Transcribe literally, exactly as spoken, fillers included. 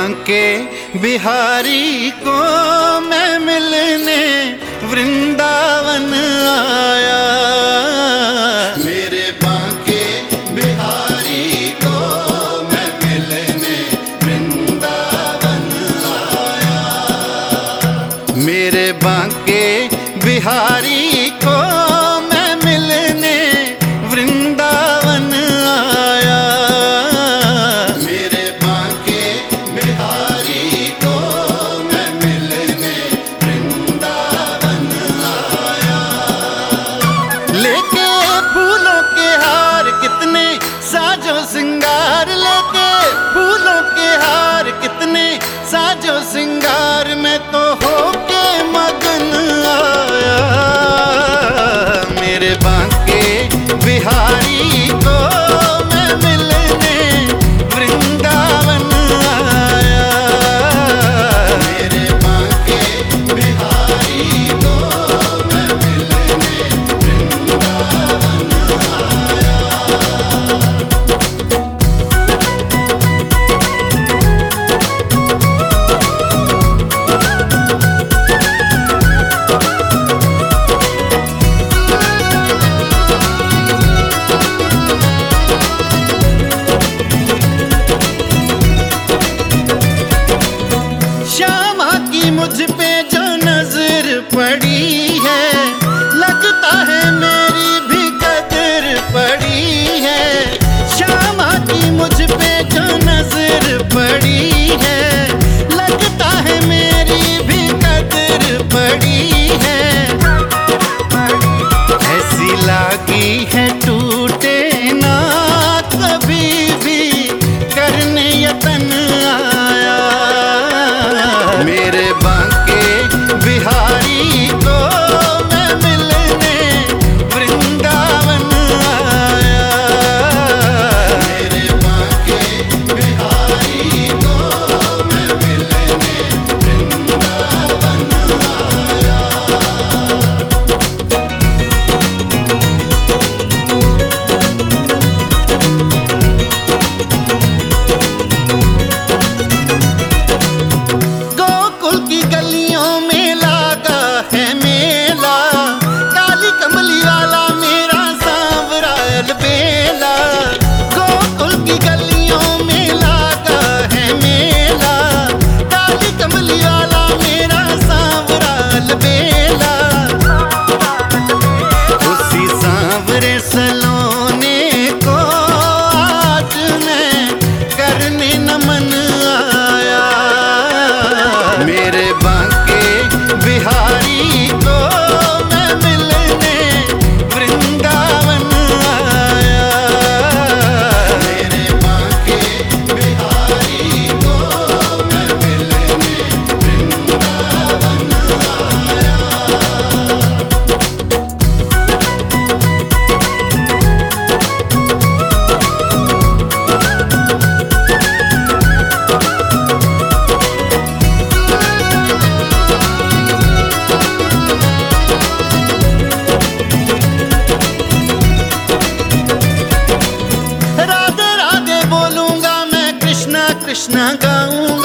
बांके बिहारी को मैं मिलने वृंदावन आया। मेरे बांके बिहारी को मैं मिलने वृंदावन आया। मेरे बांके बिहारी को मैं मिलने वृंदावन आया। मेरे बांके बिहारी को मैं मिलने वृंदावन आया। लेके फूलों के हार कितने साजो सिंगार, लेके फूलों के हार कितने साजो सिंगार, मैं तो होके मगन आया। मेरे बांके बिहारी को मैं मिलने वृंदावन आया। मेरे बांके बिहारी को मैं मिलने वृंदावन आया। श्यामा की मुझ पे जो नजर पड़ी है, लगता है मेरी भी कदर पड़ी है। श्यामा की मुझ पे जो नजर पड़ी है, लगता है मेरी भी कदर पड़ी है। ऐसी लागी है टूटे ना कभी भी करने यतन आया। मेरे बांके बिहारी को मैं मिलने वृंदावन आया। मेरे बांके बिहारी को मैं मिलने वृंदावन आया। गोकुल की गलियों में लागा है मेला, काली कमली वाला मेरा सांवरा अलबेला। गोकुल की गलियों में लागा है मेला, काली कमली वाला मेरा सांवरा अलबेला। उसी सांवरे सलोने को आज मैं करने नमन आया। मेरे बांके बिहारी को मैं मिलने वृंदावन आया। मेरे बांके बिहारी को मैं मिलने वृंदावन आया। राधे राधे बोलूंगा मैं, कृष्णा कृष्णा गाऊंगा।